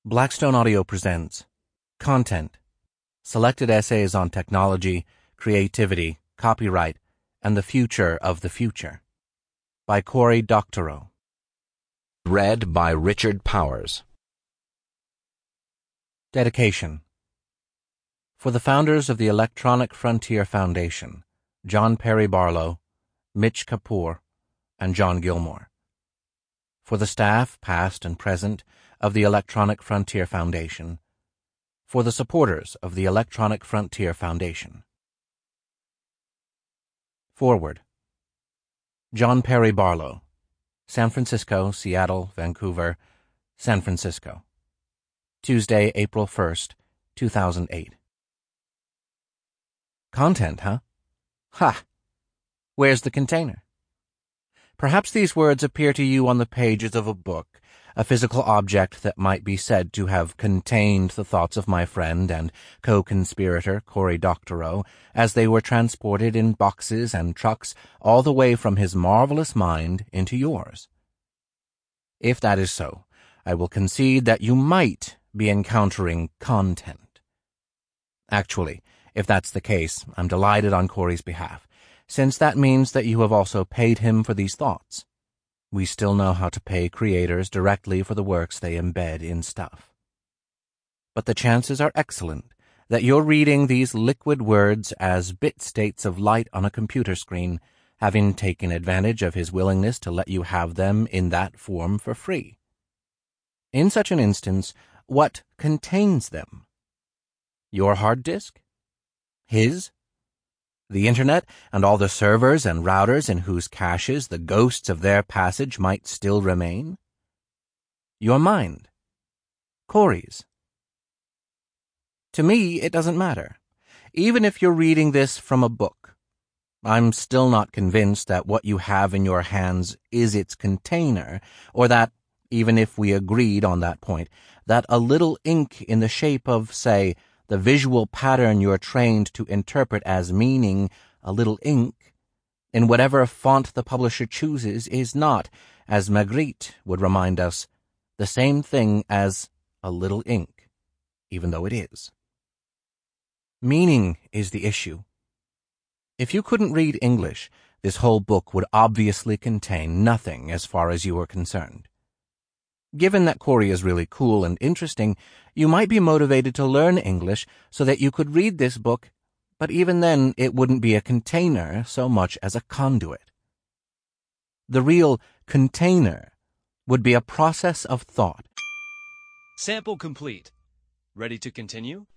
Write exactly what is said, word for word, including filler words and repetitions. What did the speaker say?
Blackstone Audio presents Content, Selected Essays on Technology, Creativity, Copyright, and the Future of the Future by Cory Doctorow. Read by Richard Powers. Dedication. For the founders of the Electronic Frontier Foundation, John Perry Barlow, Mitch Kapor, and John Gilmore. For the staff, past and present, of the Electronic Frontier Foundation. For the supporters of the Electronic Frontier Foundation. Forward. John Perry Barlow, San Francisco, Seattle, Vancouver, San Francisco. Tuesday, April first, two thousand eight. Content, huh? Ha! Where's the container? Perhaps these words appear to you on the pages of a book, a physical object that might be said to have contained the thoughts of my friend and co-conspirator Cory Doctorow as they were transported in boxes and trucks all the way from his marvelous mind into yours. If that is so, I will concede that you might be encountering content. Actually, if that's the case, I'm delighted on Cory's behalf, since that means that you have also paid him for these thoughts. We still know how to pay creators directly for the works they embed in stuff. But the chances are excellent that you're reading these liquid words as bit states of light on a computer screen, having taken advantage of his willingness to let you have them in that form for free. In such an instance, what contains them? Your hard disk? His? The Internet and all the servers and routers in whose caches the ghosts of their passage might still remain? Your mind? Cory's? To me, it doesn't matter. Even if you're reading this from a book, I'm still not convinced that what you have in your hands is its container, or that, even if we agreed on that point, that a little ink in the shape of, say, the visual pattern you're trained to interpret as meaning a little ink, in whatever font the publisher chooses, is not, as Magritte would remind us, the same thing as a little ink, even though it is. Meaning is the issue. If you couldn't read English, this whole book would obviously contain nothing as far as you are concerned. Given that Cory is really cool and interesting, you might be motivated to learn English so that you could read this book, but even then it wouldn't be a container so much as a conduit. The real container would be a process of thought. Sample complete. Ready to continue?